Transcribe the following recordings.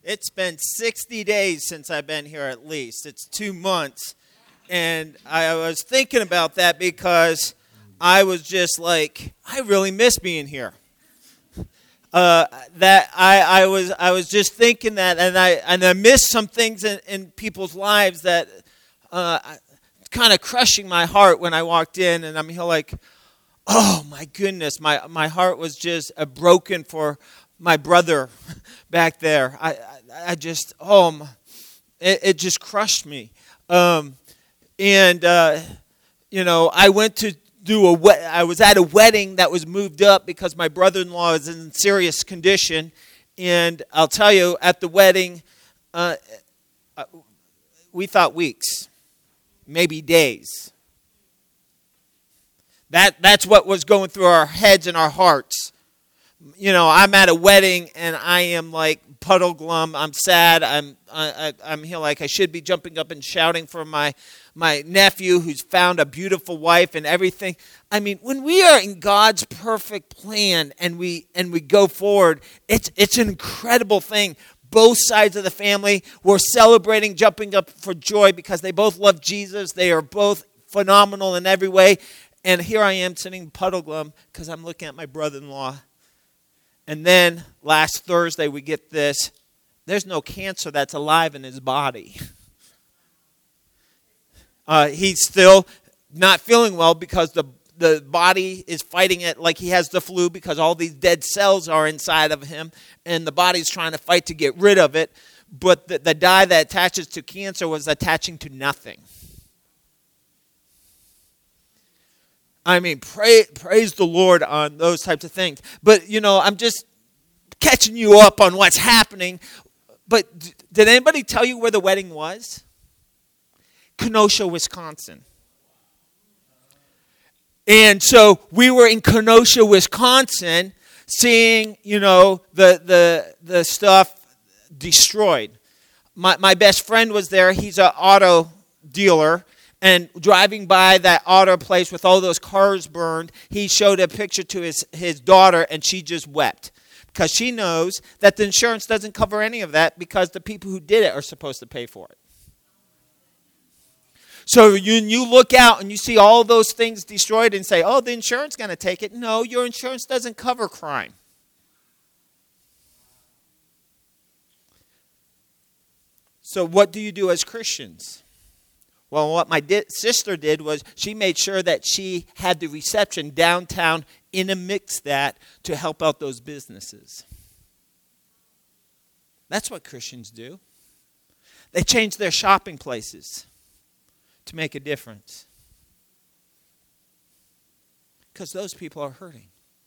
It's been 60 days since I've been here at least. It's 2 months. And I was thinking about that because I was just like, I really miss being here. That I was just thinking that, and I missed some things in people's lives that kind of crushing my heart when I walked in, and I'm here like, oh my goodness, my heart was just broken for my brother back there. I just it just crushed me. I went to I was at a wedding that was moved up because my brother-in-law is in serious condition. And I'll tell you, at the wedding, we thought weeks, maybe days. That's what was going through our heads and our hearts. You know, I'm at a wedding and I am like puddle glum. I'm sad. I'm here like I should be jumping up and shouting for my nephew who's found a beautiful wife and everything. I mean, when we are in God's perfect plan and we go forward, it's an incredible thing. Both sides of the family were celebrating, jumping up for joy because they both love Jesus. They are both phenomenal in every way. And here I am sitting puddle glum because I'm looking at my brother-in-law. And then last Thursday we get this. There's no cancer that's alive in his body. He's still not feeling well because the body is fighting it like he has the flu because all these dead cells are inside of him. And the body's trying to fight to get rid of it. But the dye that attaches to cancer was attaching to nothing. I mean, praise the Lord on those types of things. But, you know, I'm just catching you up on what's happening. But did anybody tell you where the wedding was? Kenosha, Wisconsin. And so we were in Kenosha, Wisconsin, seeing, you know, the stuff destroyed. My best friend was there. He's an auto dealer. And driving by that auto place with all those cars burned, he showed a picture to his daughter, and she just wept. Because she knows that the insurance doesn't cover any of that because the people who did it are supposed to pay for it. So you look out and you see all those things destroyed and say, oh, the insurance is going to take it. No, your insurance doesn't cover crime. So what do you do as Christians? Well, what my sister did was she made sure that she had the reception downtown intermix that to help out those businesses. That's what Christians do. They change their shopping places to make a difference. Because those people are hurting.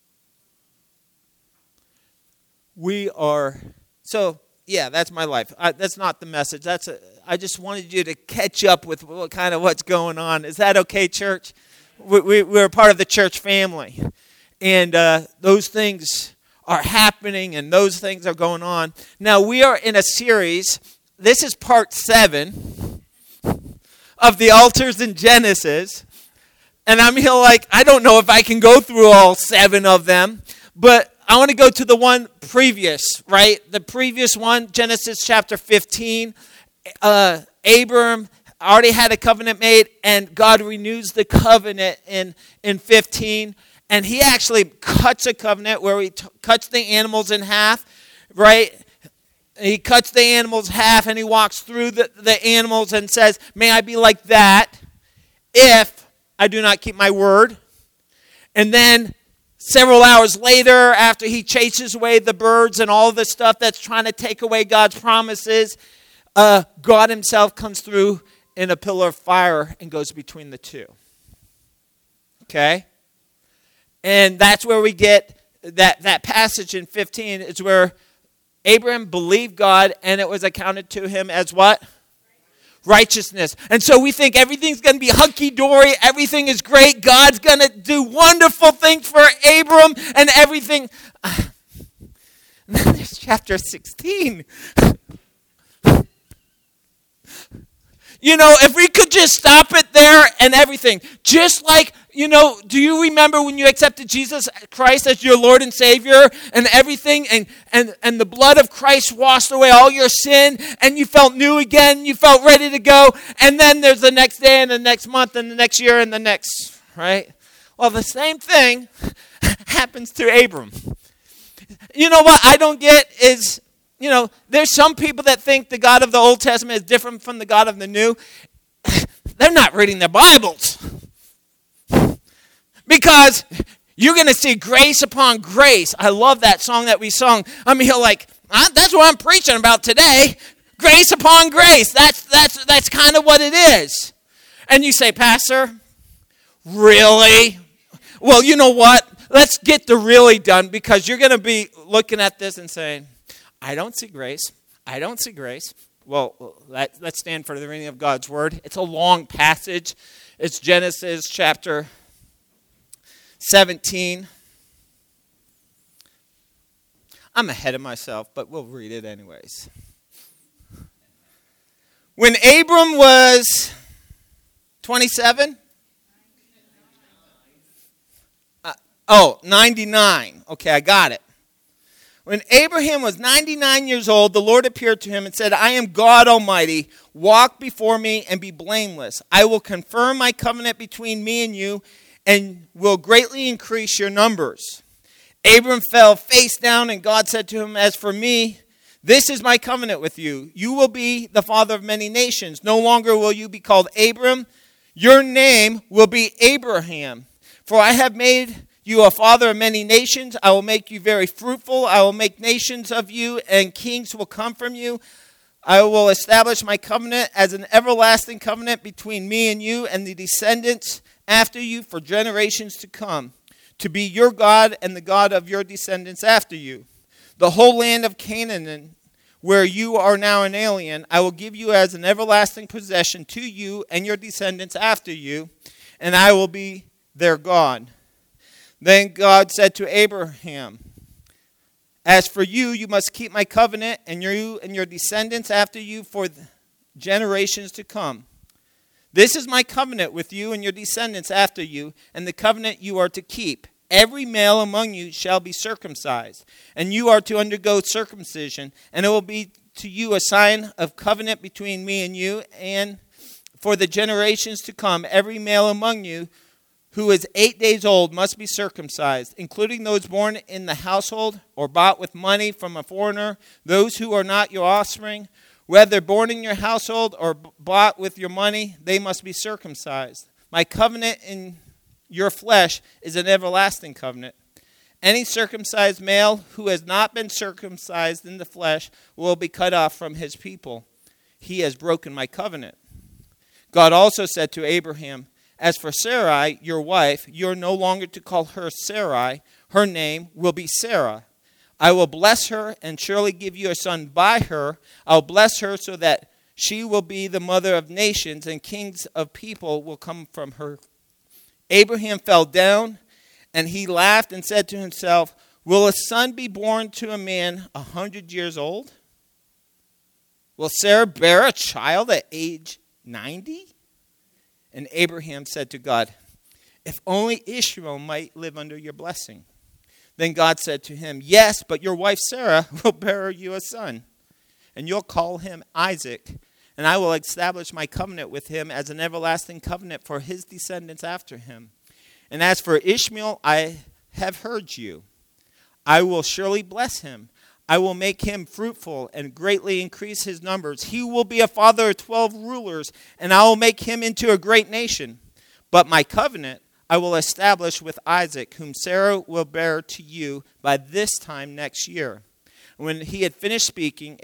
Yeah, that's my life. That's not the message. I just wanted you to catch up with what's going on. Is that okay, church? We're part of the church family. And those things are happening and those things are going on. Now, we are in a series. This is part 7 of the altars in Genesis. And I'm here like, I don't know if I can go through all 7 of them. But I want to go to the one previous, right? The previous one, Genesis chapter 15. Abram already had a covenant made, and God renews the covenant in 15. And he actually cuts a covenant where he cuts the animals in half, right? He cuts the animals half, and he walks through the animals and says, may I be like that if I do not keep my word. And then several hours later, after he chases away the birds and all the stuff that's trying to take away God's promises, God himself comes through in a pillar of fire and goes between the two. Okay? And that's where we get that passage in 15. It's where Abraham believed God and it was accounted to him as what? Righteousness. And so we think everything's going to be hunky-dory. Everything is great. God's going to do wonderful things for Abram and everything. There's chapter 16. You know, if we could just stop it there and everything. Just like, Do you remember when you accepted Jesus Christ as your Lord and Savior and everything, and the blood of Christ washed away all your sin, and you felt new again, you felt ready to go, and then there's the next day and the next month and the next year and the next, right? Well, the same thing happens to Abram. You know what I don't get is, there's some people that think the God of the Old Testament is different from the God of the New. They're not reading their Bibles. Because you're going to see grace upon grace. I love that song that we sung. I mean, that's what I'm preaching about today. Grace upon grace. That's kind of what it is. And you say, Pastor, really? Well, you know what? Let's get the really done, because you're going to be looking at this and saying, I don't see grace. I don't see grace. Well, let's stand for the reading of God's word. It's a long passage. It's Genesis chapter 17. I'm ahead of myself, but we'll read it anyways. When Abram was 27? 99. Okay, I got it. When Abraham was 99 years old, the Lord appeared to him and said, I am God Almighty. Walk before me and be blameless. I will confirm my covenant between me and you, and will greatly increase your numbers. Abram fell face down, and God said to him, as for me, this is my covenant with you. You will be the father of many nations. No longer will you be called Abram. Your name will be Abraham. For I have made you a father of many nations. I will make you very fruitful. I will make nations of you, and kings will come from you. I will establish my covenant as an everlasting covenant between me and you and the descendants after you for generations to come, to be your God and the God of your descendants after you. The whole land of Canaan, where you are now an alien, I will give you as an everlasting possession to you and your descendants after you, and I will be their God. Then God said to Abraham, as for you, you must keep my covenant, and you and your descendants after you for generations to come. This is my covenant with you and your descendants after you, and the covenant you are to keep. Every male among you shall be circumcised, and you are to undergo circumcision, and it will be to you a sign of covenant between me and you, and for the generations to come, every male among you who is 8 days old must be circumcised, including those born in the household or bought with money from a foreigner, those who are not your offspring. Whether born in your household or bought with your money, they must be circumcised. My covenant in your flesh is an everlasting covenant. Any circumcised male who has not been circumcised in the flesh will be cut off from his people. He has broken my covenant. God also said to Abraham, as for Sarai, your wife, you are no longer to call her Sarai. Her name will be Sarah. I will bless her and surely give you a son by her. I'll bless her so that she will be the mother of nations, and kings of people will come from her. Abraham fell down, and he laughed and said to himself, will a son be born to a man 100 years old? Will Sarah bear a child at age 90? And Abraham said to God, if only Ishmael might live under your blessing. Then God said to him, yes, but your wife Sarah will bear you a son, and you'll call him Isaac, and I will establish my covenant with him as an everlasting covenant for his descendants after him. And as for Ishmael, I have heard you. I will surely bless him. I will make him fruitful and greatly increase his numbers. He will be a father of 12 rulers, and I will make him into a great nation. But my covenant I will establish with Isaac, whom Sarah will bear to you by this time next year. When he had finished speaking,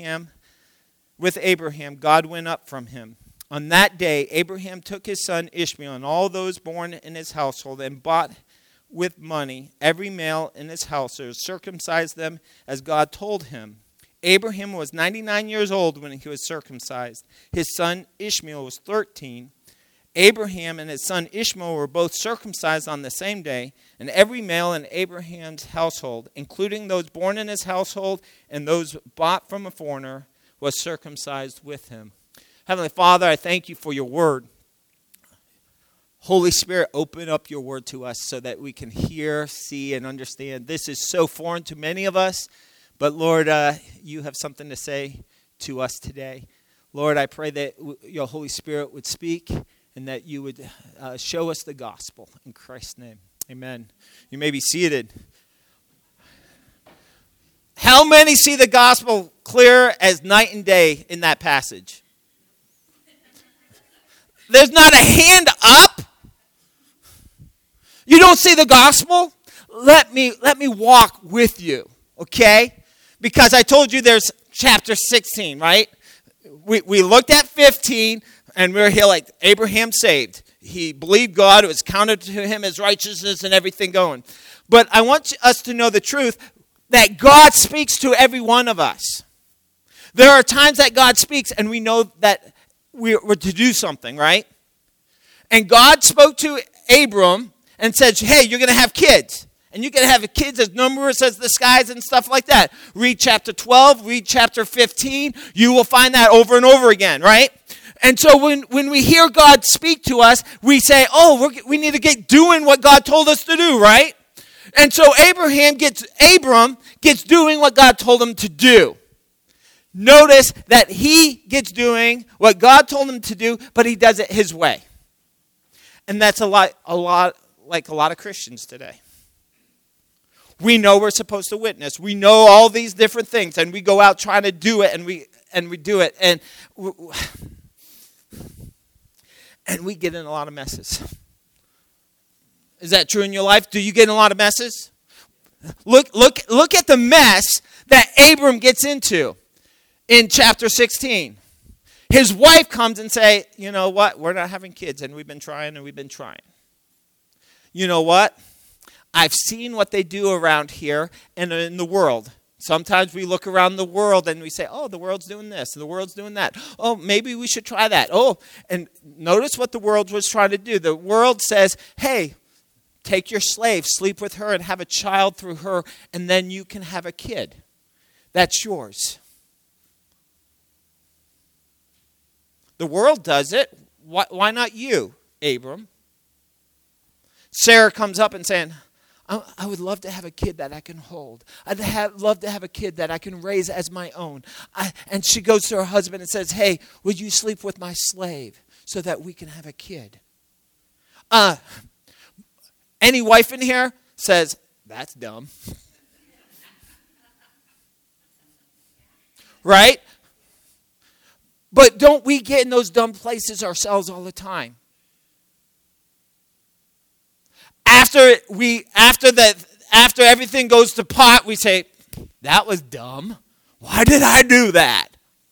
with Abraham, God went up from him. On that day, Abraham took his son Ishmael and all those born in his household and bought with money every male in his household, circumcised them as God told him. Abraham was 99 years old when he was circumcised. His son Ishmael was 13. Abraham and his son Ishmael were both circumcised on the same day, and every male in Abraham's household, including those born in his household and those bought from a foreigner, was circumcised with him. Heavenly Father, I thank you for your word. Holy Spirit, open up your word to us so that we can hear, see, and understand. This is so foreign to many of us, but Lord, you have something to say to us today. Lord, I pray that your Holy Spirit would speak and that you would show us the gospel. In Christ's name, amen. You may be seated. How many see the gospel clear as night and day in that passage? There's not a hand up. You don't see the gospel? Let me walk with you, okay? Because I told you there's chapter 16, right? We looked at 15, and we're here like Abraham saved. He believed God. It was counted to him as righteousness and everything going. But I want us to know the truth that God speaks to every one of us. There are times that God speaks, and we know that we're to do something, right? And God spoke to Abram and said, hey, you're going to have kids. And you're going to have kids as numerous as the skies and stuff like that. Read chapter 12, read chapter 15. You will find that over and over again, right? And so when we hear God speak to us, we say, we need to get doing what God told us to do, right? And so Abram gets doing what God told him to do. Notice that he gets doing what God told him to do, but he does it his way. And that's a lot like a lot of Christians today. We know we're supposed to witness. We know all these different things, and we go out trying to do it, and we do it, and we get in a lot of messes. Is that true in your life? Do you get in a lot of messes? Look at the mess that Abram gets into in chapter 16. His wife comes and say, you know what? We're not having kids, and we've been trying. You know what? I've seen what they do around here and in the world. Sometimes we look around the world and we say, the world's doing this, the world's doing that. Oh, maybe we should try that. And notice what the world was trying to do. The world says, hey, take your slave, sleep with her, and have a child through her, and then you can have a kid. That's yours. The world does it. Why not you, Abram? Sarah comes up and saying, I would love to have a kid that I can hold. I'd love to have a kid that I can raise as my own. And she goes to her husband and says, hey, would you sleep with my slave so that we can have a kid? Any wife in here says, that's dumb. Right? But don't we get in those dumb places ourselves all the time? After everything goes to pot, we say, that was dumb. Why did I do that?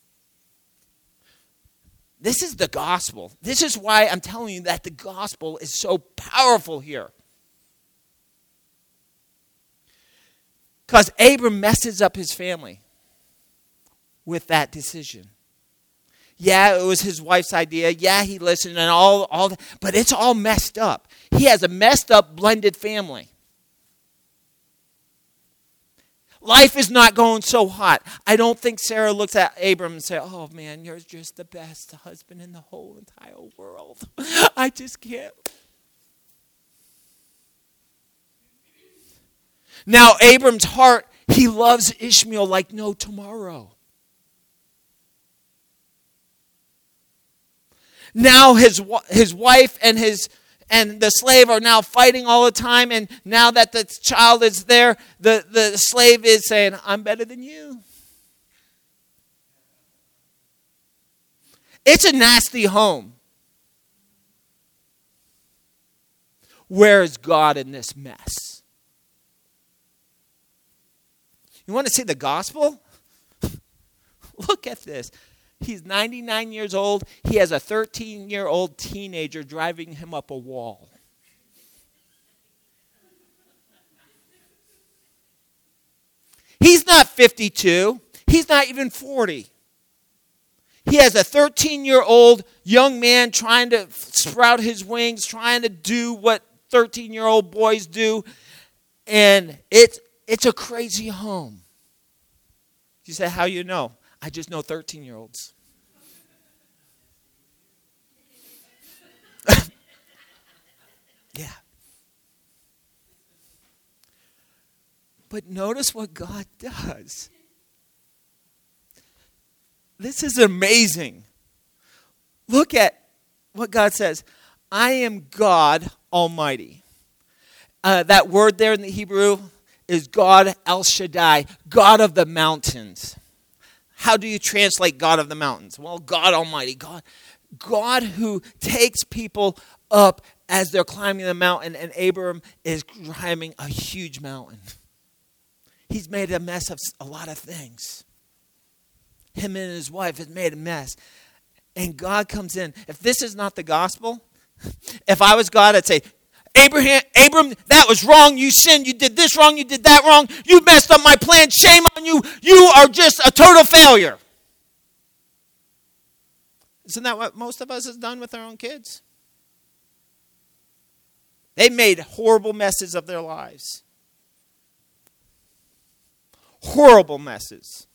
This is the gospel. This is why I'm telling you that the gospel is so powerful here. Because Abram messes up his family with that decision. Yeah, it was his wife's idea. Yeah, he listened and all that, but it's all messed up. He has a messed up, blended family. Life is not going so hot. I don't think Sarah looks at Abram and says, oh man, you're just the best husband in the whole entire world. I just can't. Now, Abram's heart, he loves Ishmael like no tomorrow. Now his wife and the slave are now fighting all the time, and now that the child is there, the slave is saying, I'm better than you. It's a nasty home. Where is God in this mess? You want to see the gospel? Look at this. He's 99 years old. He has a 13-year-old teenager driving him up a wall. He's not 52. He's not even 40. He has a 13-year-old young man trying to sprout his wings, trying to do what 13-year-old boys do. And it's a crazy home. You say, how you know? I just know 13-year-olds. But notice what God does. This is amazing. Look at what God says. I am God Almighty. That word there in the Hebrew is God El Shaddai, God of the mountains. How do you translate God of the mountains? Well, God Almighty, God who takes people up as they're climbing the mountain, and Abram is climbing a huge mountain. He's made a mess of a lot of things. Him and his wife has made a mess. And God comes in. If this is not the gospel, if I was God, I'd say, Abram, that was wrong. You sinned. You did this wrong. You did that wrong. You messed up my plan. Shame on you. You are just a total failure. Isn't that what most of us has done with our own kids? They made horrible messes of their lives. Horrible messes.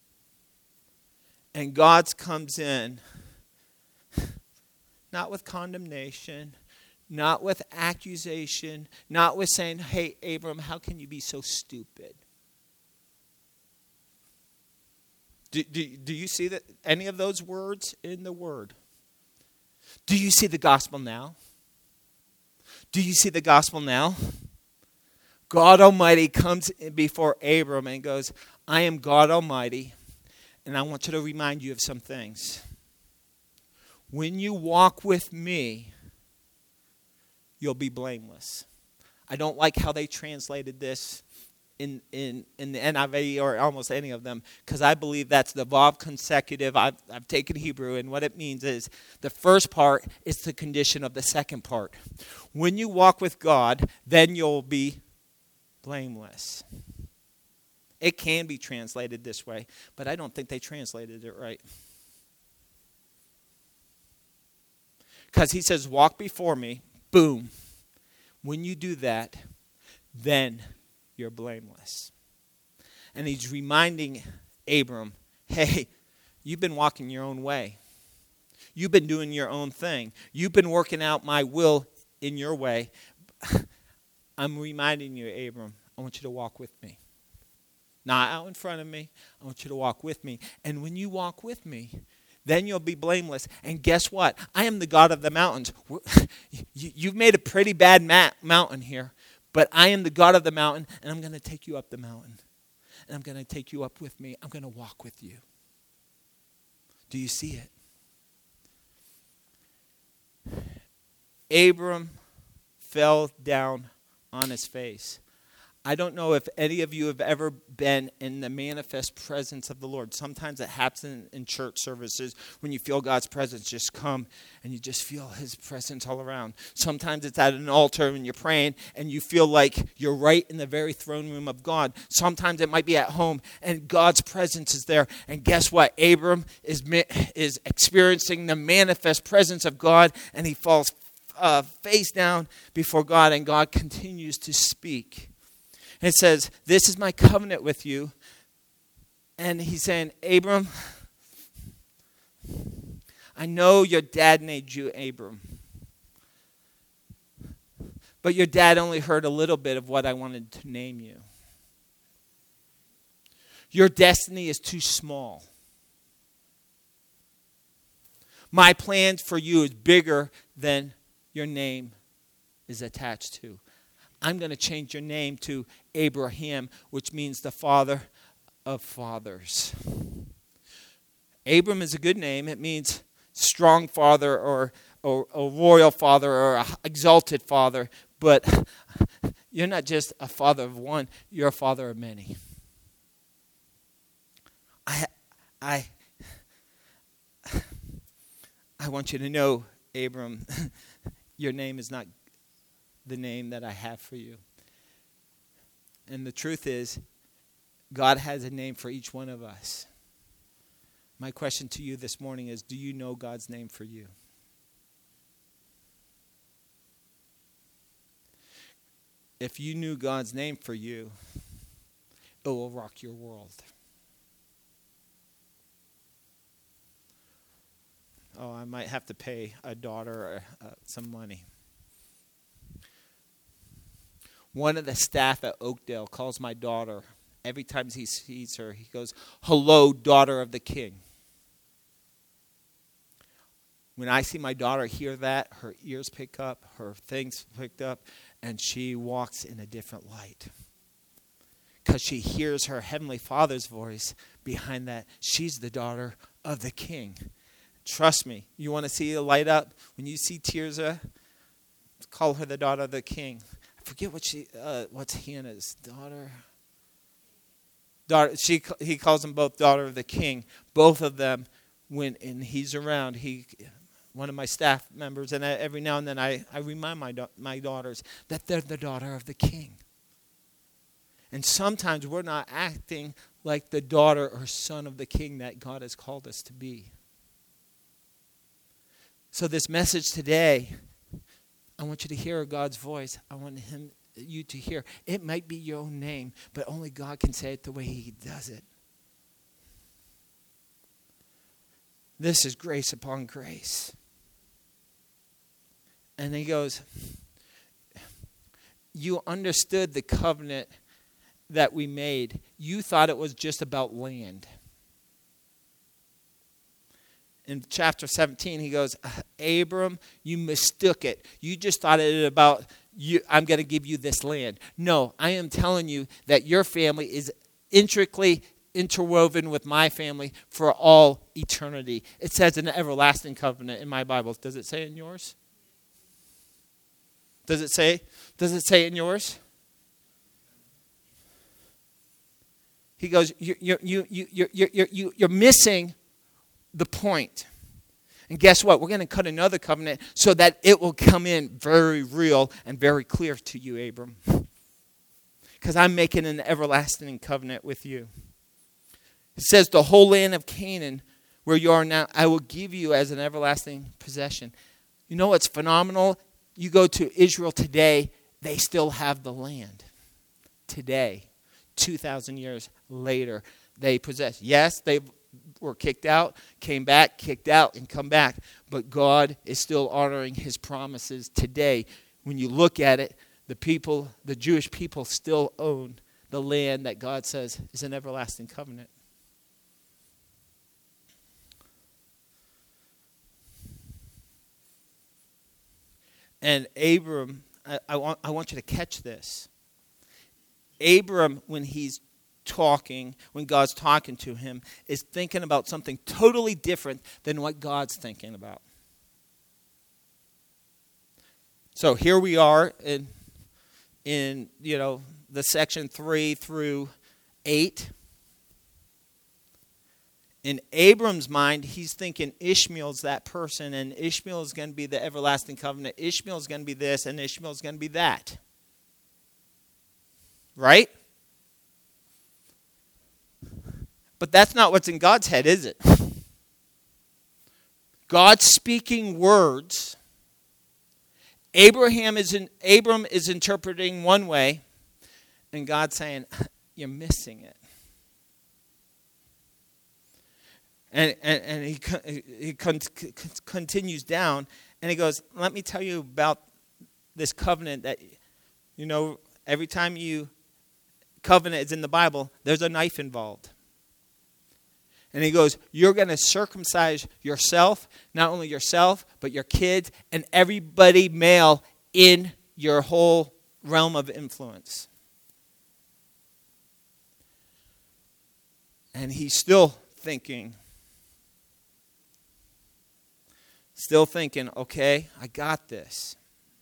And God comes in, not with condemnation, not with accusation, not with saying, hey, Abram, how can you be so stupid? Do you see that any of those words in the Word? Do you see the gospel now? Do you see the gospel now? God Almighty comes before Abram and goes, I am God Almighty, and I want you to remind you of some things. When you walk with me, you'll be blameless. I don't like how they translated this in the NIV or almost any of them, because I believe that's the vav consecutive. I've taken Hebrew, and what it means is the first part is the condition of the second part. When you walk with God, then you'll be blameless. It can be translated this way, but I don't think they translated it right. Because he says, walk before me, boom. When you do that, then you're blameless. And he's reminding Abram, hey, you've been walking your own way. You've been doing your own thing. You've been working out my will in your way. I'm reminding you, Abram, I want you to walk with me. Not out in front of me. I want you to walk with me. And when you walk with me, then you'll be blameless. And guess what? I am the God of the mountains. You've made a pretty bad mountain here, but I am the God of the mountain, and I'm going to take you up the mountain. And I'm going to take you up with me. I'm going to walk with you. Do you see it? Abram fell down on his face. I don't know if any of you have ever been in the manifest presence of the Lord. Sometimes it happens in church services when you feel God's presence just come and you just feel his presence all around. Sometimes it's at an altar and you're praying and you feel like you're right in the very throne room of God. Sometimes it might be at home and God's presence is there. And guess what? Abram is experiencing the manifest presence of God, and he falls face down before God, and God continues to speak. And it says, this is my covenant with you. And he's saying, Abram, I know your dad named you Abram. But your dad only heard a little bit of what I wanted to name you. Your destiny is too small. My plan for you is bigger than your name is attached to. I'm going to change your name to Abraham, which means the father of fathers. Abram is a good name. It means strong father or a royal father or an exalted father. But you're not just a father of one. You're a father of many. I want you to know, Abram, your name is not the name that I have for you. And the truth is, God has a name for each one of us. My question to you this morning is, do you know God's name for you? If you knew God's name for you, it will rock your world. Oh, I might have to pay a daughter some money. One of the staff at Oakdale calls my daughter. Every time he sees her, he goes, "Hello, daughter of the king." When I see my daughter hear that, her ears pick up, her things picked up, and she walks in a different light. Because she hears her Heavenly Father's voice behind that. She's the daughter of the king. Trust me, you want to see the light up? When you see Tirzah, call her the daughter of the king. I forget what's Hannah's daughter. He calls them both daughter of the king. Both of them, when and he's around, one of my staff members, and every now and then I remind my daughters that they're the daughter of the king. And sometimes we're not acting like the daughter or son of the king that God has called us to be. So this message today, I want you to hear God's voice. I want you to hear. It might be your own name, but only God can say it the way He does it. This is grace upon grace. And he goes, you understood the covenant that we made. You thought it was just about land. In chapter 17, he goes, Abram, you mistook it. You just thought it about, I'm going to give you this land. No, I am telling you that your family is intricately interwoven with my family for all eternity. It says an everlasting covenant in my Bible. Does it say in yours? Does it say in yours? He goes, you're missing the point. And guess what? We're going to cut another covenant so that it will come in very real and very clear to you, Abram. Because I'm making an everlasting covenant with you. It says the whole land of Canaan, where you are now, I will give you as an everlasting possession. You know what's phenomenal? You go to Israel today, they still have the land. Today, 2,000 years later, they possess. Yes, they were kicked out, came back, kicked out, and come back. But God is still honoring His promises today. When you look at it, the Jewish people still own the land that God says is an everlasting covenant. And Abram, I want you to catch this. Abram, when God's talking to him, is thinking about something totally different than what God's thinking about. So here we are in the section 3 through 8. In Abram's mind, he's thinking Ishmael's that person, and Ishmael is going to be the everlasting covenant. Ishmael is going to be this, and Ishmael is going to be that. Right? But that's not what's in God's head, is it? God's speaking words. Abram is interpreting one way, and God's saying, you're missing it. And he continues down, and he goes, let me tell you about this covenant that, every time covenant is in the Bible, there's a knife involved. And he goes, you're going to circumcise yourself, not only yourself, but your kids, and everybody male in your whole realm of influence. And he's still thinking, okay, I got this.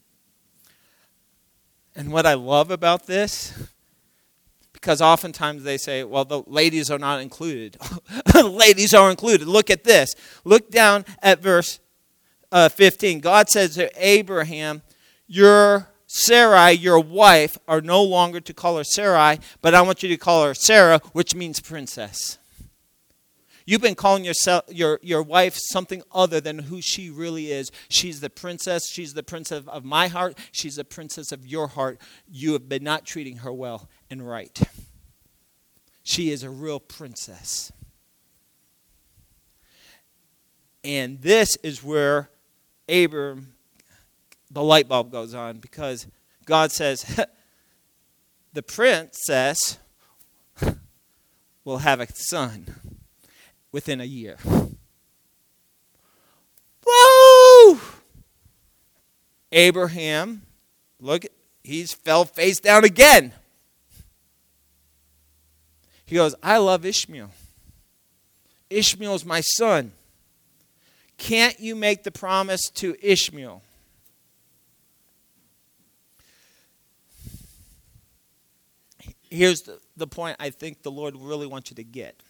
And what I love about this, because oftentimes they say, well, the ladies are not included. Ladies are included. Look at this. Look down at verse 15. God says to Abraham, your Sarai, your wife, are no longer to call her Sarai, but I want you to call her Sarah, which means princess. You've been calling your wife something other than who she really is. She's the princess. She's the princess of my heart. She's the princess of your heart. You have been not treating her well and right. She is a real princess. And this is where Abram, the light bulb goes on, because God says, the princess will have a son within a year. Woo! Abraham, look, he's fell face down again. He goes, I love Ishmael. Ishmael's my son. Can't you make the promise to Ishmael? Here's the point I think the Lord really wants you to get.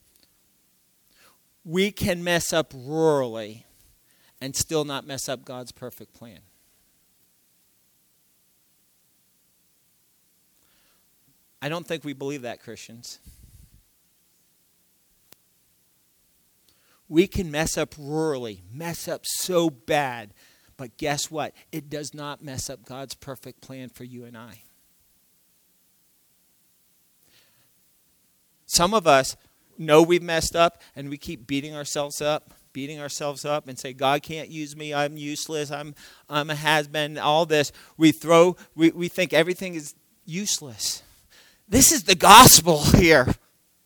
We can mess up rurally and still not mess up God's perfect plan. I don't think we believe that, Christians. We can mess up rurally, mess up so bad, but guess what? It does not mess up God's perfect plan for you and I. Some of us know we've messed up and we keep beating ourselves up and say, God can't use me, I'm useless, I'm a has-been, all this. We think everything is useless. This is the gospel here.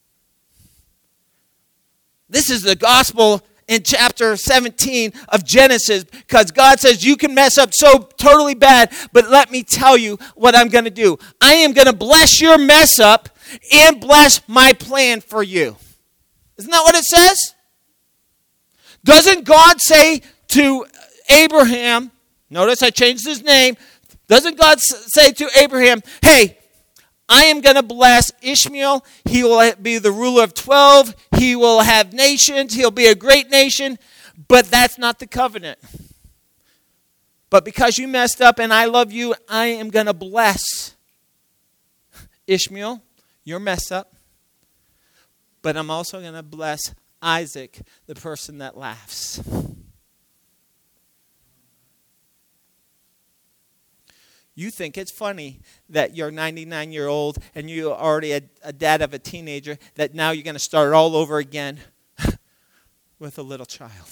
This is the gospel in chapter 17 of Genesis, because God says you can mess up so totally bad, but let me tell you what I'm going to do. I am going to bless your mess up and bless my plan for you. Isn't that what it says? Doesn't God say to Abraham, notice I changed his name, doesn't God say to Abraham, hey, I am going to bless Ishmael. He will be the ruler of 12. He will have nations. He'll be a great nation. But that's not the covenant. But because you messed up and I love you, I am going to bless Ishmael, your mess up. But I'm also going to bless Isaac, the person that laughs. You think it's funny that you're 99-year-old and you're already a dad of a teenager, that now you're going to start all over again with a little child.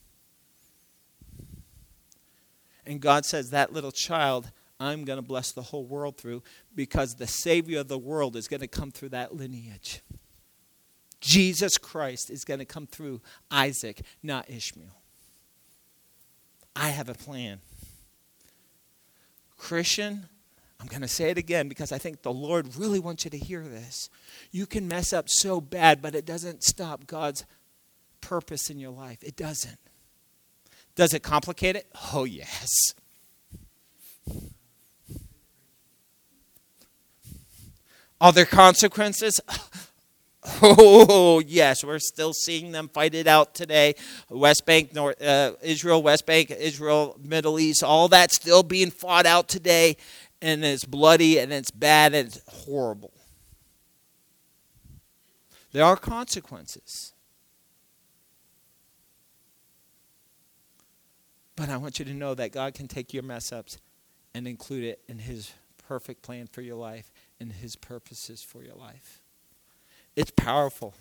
And God says that little child, I'm going to bless the whole world through, because the Savior of the world is going to come through that lineage. Jesus Christ is going to come through Isaac, not Ishmael. I have a plan. Christian, I'm going to say it again because I think the Lord really wants you to hear this. You can mess up so bad, but it doesn't stop God's purpose in your life. It doesn't. Does it complicate it? Oh, yes. Are there consequences? Oh, yes. We're still seeing them fight it out today. West Bank, Israel, West Bank, Israel, Middle East, all that's still being fought out today. And it's bloody and it's bad and it's horrible. There are consequences. But I want you to know that God can take your mess ups and include it in His perfect plan for your life and His purposes for your life. It's powerful.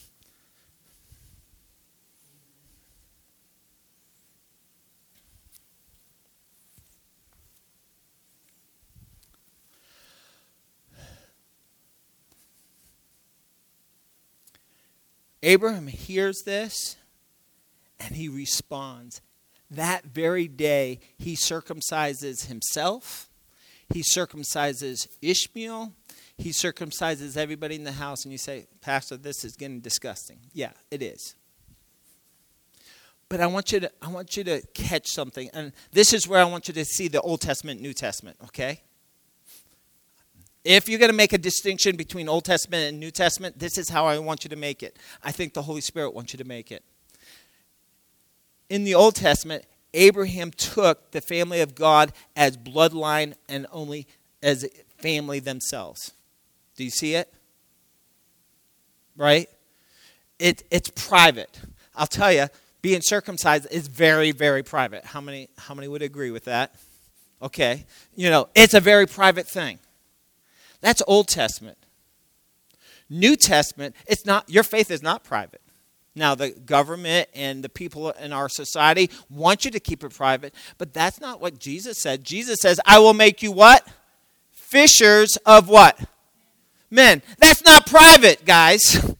Abraham hears this and he responds. That very day, he circumcises himself. He circumcises Ishmael. He circumcises everybody in the house. And you say, Pastor, this is getting disgusting. Yeah, it is. But I want you to catch something. And this is where I want you to see the Old Testament, New Testament, okay? If you're going to make a distinction between Old Testament and New Testament, this is how I want you to make it. I think the Holy Spirit wants you to make it. In the Old Testament, Abraham took the family of God as bloodline and only as family themselves. Do you see it? Right? It's private. I'll tell you, being circumcised is very, very private. How many would agree with that? Okay. It's a very private thing. That's Old Testament. New Testament, it's not, your faith is not private. Now, the government and the people in our society want you to keep it private, but that's not what Jesus said. Jesus says, I will make you what? fishers of what? Men. That's not private, guys.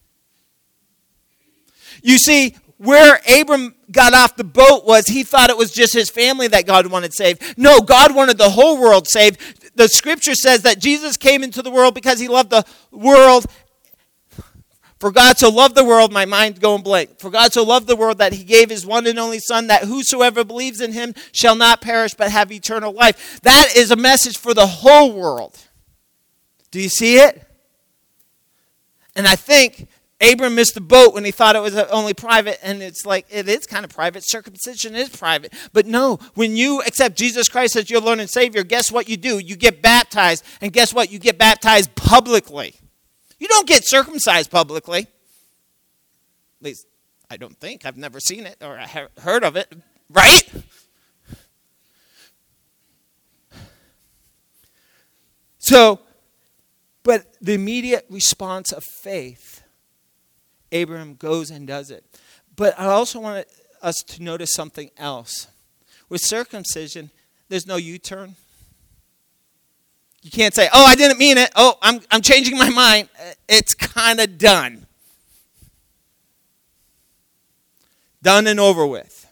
You see, where Abram got off the boat was he thought it was just his family that God wanted saved. No, God wanted the whole world saved. The scripture says that Jesus came into the world because he loved the world. For God so loved the world, my mind's going blank. For God so loved the world that he gave his one and only Son, that whosoever believes in him shall not perish but have eternal life. That is a message for the whole world. Do you see it? And I think Abram missed the boat when he thought it was only private, and it's like, it is kind of private. Circumcision is private. But no, when you accept Jesus Christ as your Lord and Savior, guess what you do? You get baptized, and guess what? You get baptized publicly. You don't get circumcised publicly. At least, I don't think. I've never seen it or heard of it. Right? So, but the immediate response of faith, Abraham goes and does it. But I also want us to notice something else. With circumcision, there's no U-turn. You can't say, oh, I didn't mean it. Oh, I'm changing my mind. It's kind of done. Done and over with.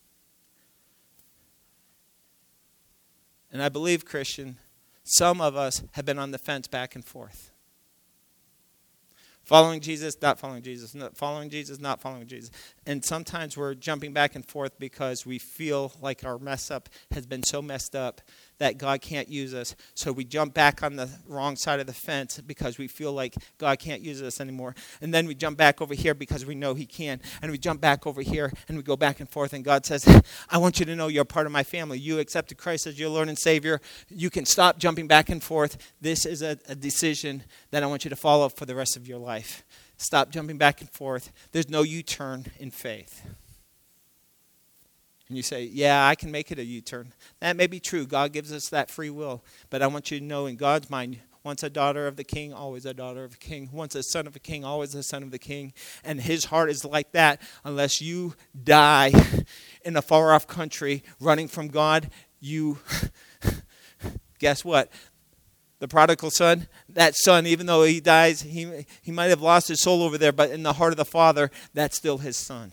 And I believe, Christian, some of us have been on the fence back and forth. Following Jesus, not following Jesus, not following Jesus, not following Jesus. And sometimes we're jumping back and forth because we feel like our mess up has been so messed up that God can't use us. So we jump back on the wrong side of the fence because we feel like God can't use us anymore. And then we jump back over here because we know he can. And we jump back over here and we go back and forth. And God says, I want you to know you're part of my family. You accepted Christ as your Lord and Savior. You can stop jumping back and forth. This is a decision that I want you to follow for the rest of your life. Stop jumping back and forth. There's no U-turn in faith. And you say, yeah, I can make it a U-turn. That may be true. God gives us that free will. But I want you to know in God's mind, once a daughter of the king, always a daughter of a king. Once a son of a king, always a son of the king. And his heart is like that. Unless you die in a far-off country running from God, you, guess what? The prodigal son, that son, even though he dies, he might have lost his soul over there, but in the heart of the Father, that's still his son.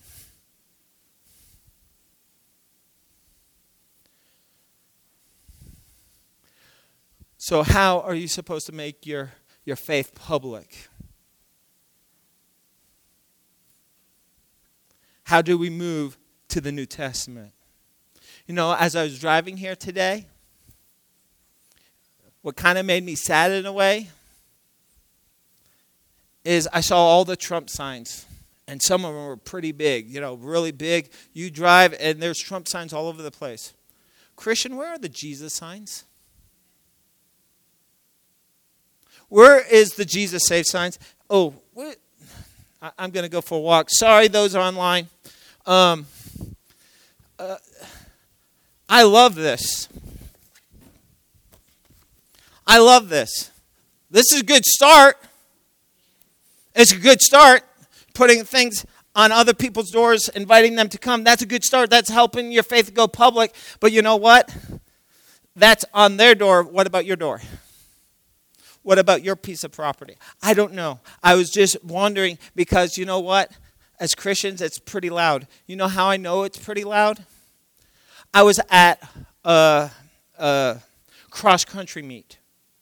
So how are you supposed to make your faith public? How do we move to the New Testament? You know, as I was driving here today, what kind of made me sad in a way is I saw all the Trump signs. And some of them were pretty big, you know, really big. You drive and there's Trump signs all over the place. Christian, where are the Jesus signs? Where is the Jesus Save signs? Oh, I'm going to go for a walk. Sorry, those are online. I love this. I love this. This is a good start. It's a good start. Putting things on other people's doors, inviting them to come. That's a good start. That's helping your faith go public. But you know what? That's on their door. What about your door? What about your piece of property? I don't know. I was just wondering because you know what? As Christians, it's pretty loud. You know how I know it's pretty loud? I was at a cross-country meet.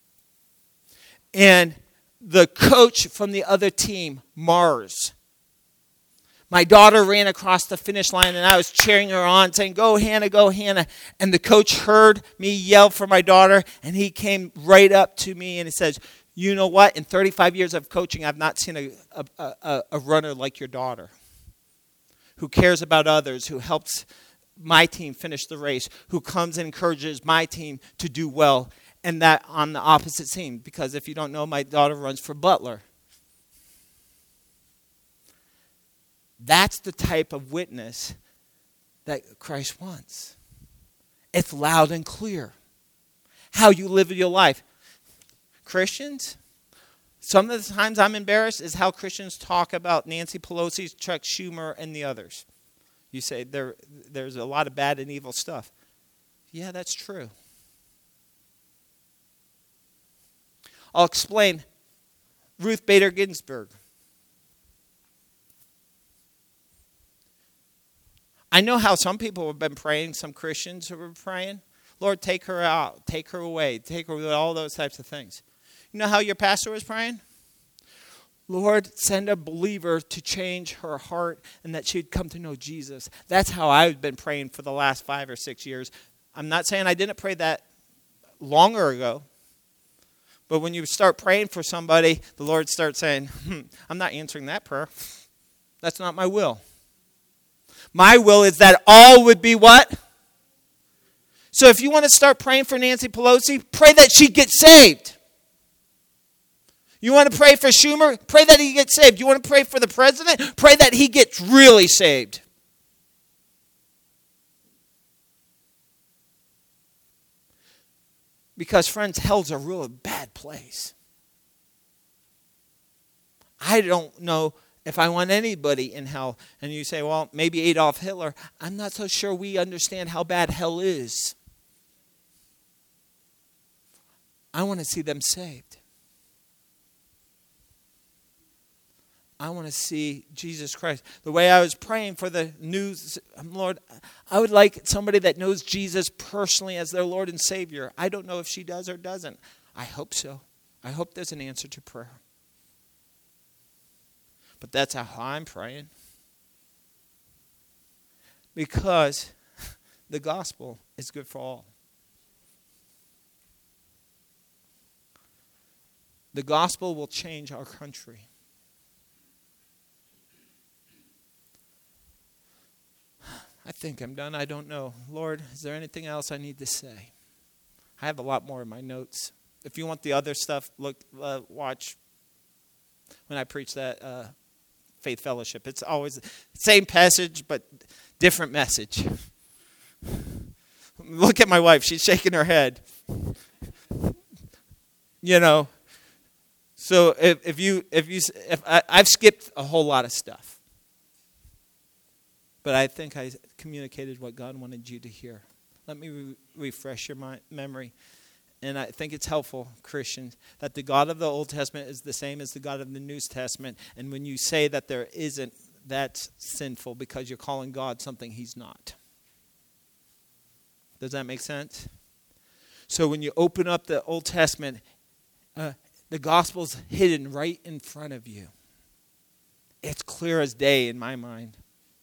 And the coach from the other team, Mars, my daughter ran across the finish line and I was cheering her on, saying, go Hannah, go Hannah. And the coach heard me yell for my daughter and he came right up to me and he says, you know what? In 35 years of coaching, I've not seen a runner like your daughter who cares about others, who helps my team finish the race, who comes and encourages my team to do well. And that on the opposite team, because if you don't know, my daughter runs for Butler. That's the type of witness that Christ wants. It's loud and clear. How you live your life. Christians, some of the times I'm embarrassed is how Christians talk about Nancy Pelosi, Chuck Schumer, and the others. You say there's a lot of bad and evil stuff. Yeah, that's true. I'll explain. Ruth Bader Ginsburg. I know how some people have been praying, some Christians have been praying. Lord, take her out, take her away, take her with all those types of things. You know how your pastor was praying? Lord, send a believer to change her heart and that she'd come to know Jesus. That's how I've been praying for the last 5 or 6 years. I'm not saying I didn't pray that longer ago. But when you start praying for somebody, the Lord starts saying, I'm not answering that prayer. That's not my will. My will is that all would be what? So if you want to start praying for Nancy Pelosi, pray that she gets saved. You want to pray for Schumer? Pray that he gets saved. You want to pray for the president? Pray that he gets really saved. Because, friends, hell's a real bad place. I don't know if I want anybody in hell. And you say, well, maybe Adolf Hitler. I'm not so sure we understand how bad hell is. I want to see them saved. I want to see Jesus Christ. The way I was praying for the news, Lord, I would like somebody that knows Jesus personally as their Lord and Savior. I don't know if she does or doesn't. I hope so. I hope there's an answer to prayer. But that's how I'm praying. Because the gospel is good for all. The gospel will change our country. I think I'm done. I don't know. Lord, is there anything else I need to say? I have a lot more in my notes. If you want the other stuff, watch when I preach that Faith Fellowship. It's always the same passage, but different message. Look at my wife. She's shaking her head. You know. So if I've skipped a whole lot of stuff. But I think I communicated what God wanted you to hear. Let me refresh your memory. And I think it's helpful, Christians, that the God of the Old Testament is the same as the God of the New Testament. And when you say that there isn't, that's sinful because you're calling God something he's not. Does that make sense? So when you open up the Old Testament, the gospel's hidden right in front of you. It's clear as day in my mind.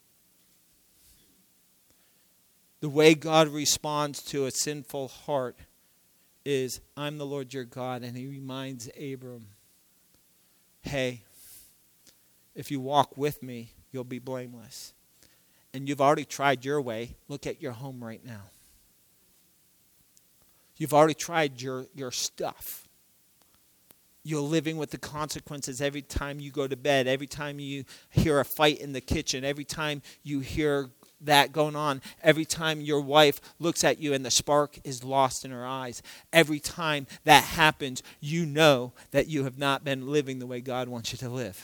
The way God responds to a sinful heart is, I'm the Lord your God. And he reminds Abram, hey, if you walk with me, you'll be blameless. And you've already tried your way. Look at your home right now. You've already tried your stuff. You're living with the consequences every time you go to bed, every time you hear a fight in the kitchen, every time you hear that going on, every time your wife looks at you and the spark is lost in her eyes. Every time that happens, you know that you have not been living the way God wants you to live.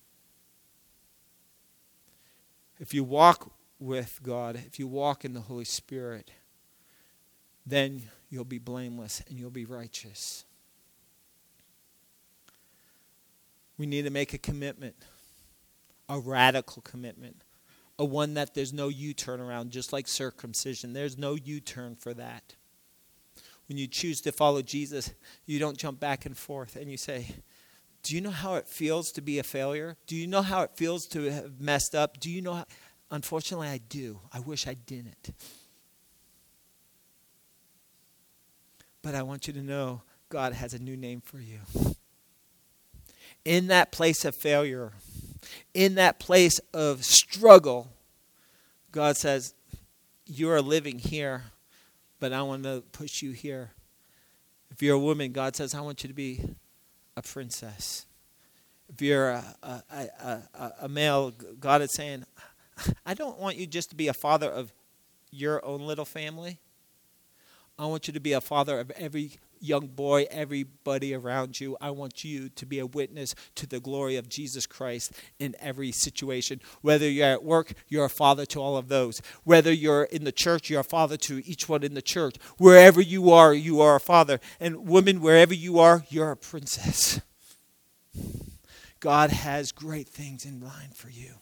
If you walk with God, if you walk in the Holy Spirit, then you'll be blameless and you'll be righteous. We need to make a commitment, a radical commitment. A one that there's no U-turn around, just like circumcision. There's no U-turn for that. When you choose to follow Jesus, you don't jump back and forth and you say, do you know how it feels to be a failure? Do you know how it feels to have messed up? Do you know how? Unfortunately, I do. I wish I didn't. But I want you to know God has a new name for you. In that place of failure, in that place of struggle, God says, you are living here, but I want to push you here. If you're a woman, God says, I want you to be a princess. If you're a male, God is saying, I don't want you just to be a father of your own little family. I want you to be a father of every young boy, everybody around you. I want you to be a witness to the glory of Jesus Christ in every situation. Whether you're at work, you're a father to all of those. Whether you're in the church, you're a father to each one in the church. Wherever you are a father. And women, wherever you are, you're a princess. God has great things in mind for you.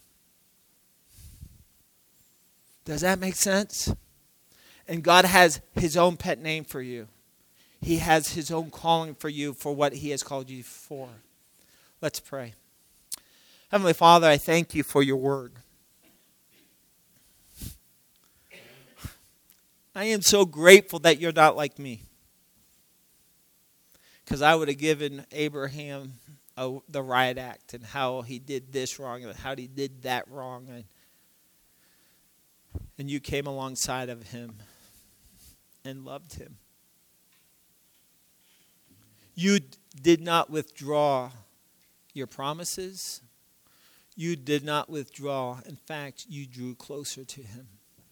Does that make sense? And God has his own pet name for you. He has his own calling for you for what he has called you for. Let's pray. Heavenly Father, I thank you for your word. I am so grateful that you're not like me. Because I would have given Abraham the riot act and how he did this wrong and how he did that wrong. And you came alongside of him and loved him. You did not withdraw your promises. You did not withdraw. In fact, you drew closer to him.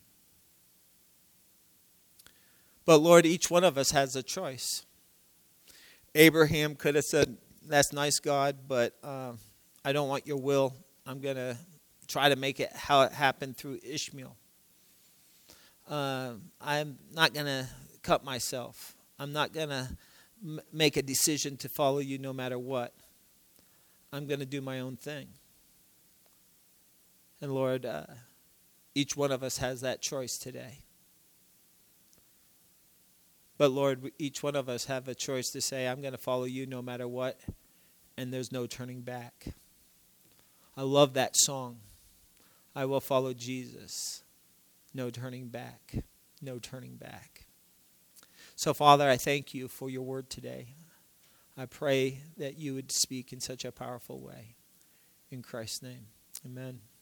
But Lord, each one of us has a choice. Abraham could have said, that's nice, God, but I don't want your will. I'm going to try to make it how it happened through Ishmael. I'm not going to cut myself. I'm not going to make a decision to follow you no matter what. I'm going to do my own thing. And Lord, each one of us has that choice today. But Lord, each one of us have a choice to say, I'm going to follow you no matter what, and there's no turning back. I love that song. I will follow Jesus. No turning back. No turning back. So, Father, I thank you for your word today. I pray that you would speak in such a powerful way. In Christ's name, amen.